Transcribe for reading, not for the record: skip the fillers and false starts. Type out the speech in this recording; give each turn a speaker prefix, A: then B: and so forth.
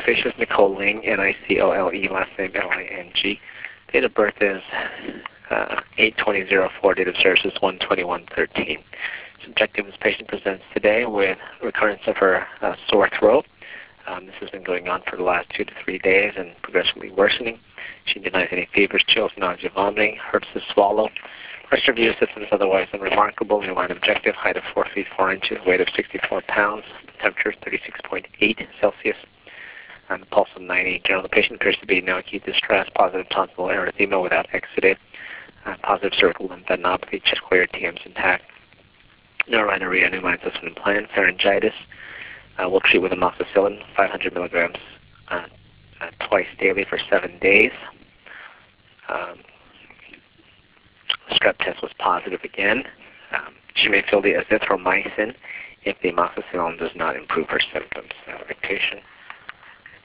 A: patient is Nicole Ling, Nicole, last name Ling. Date of birth is 8/20/04. Date of service is 1/21/13. Subjective, this patient presents today with recurrence of her sore throat. This has been going on for the last 2 to 3 days and progressively worsening. She denies any fevers, chills, nausea, vomiting, hurts to swallow. Rest of view system is otherwise unremarkable. Newline objective, height of 4 feet 4 inches, weight of 64 pounds, temperature 36.8 Celsius, and the pulse of 90. General, the patient appears to be no acute distress, positive tonsil erythema without exudate, positive cervical lymphadenopathy, chest clear, TM's intact. No rhinorrhea, Newline system implant, pharyngitis. We'll treat with amoxicillin, 500 milligrams twice daily for 7 days. Strep test was positive again. She may fill the azithromycin if the amoxicillin does not improve her symptoms. Patient.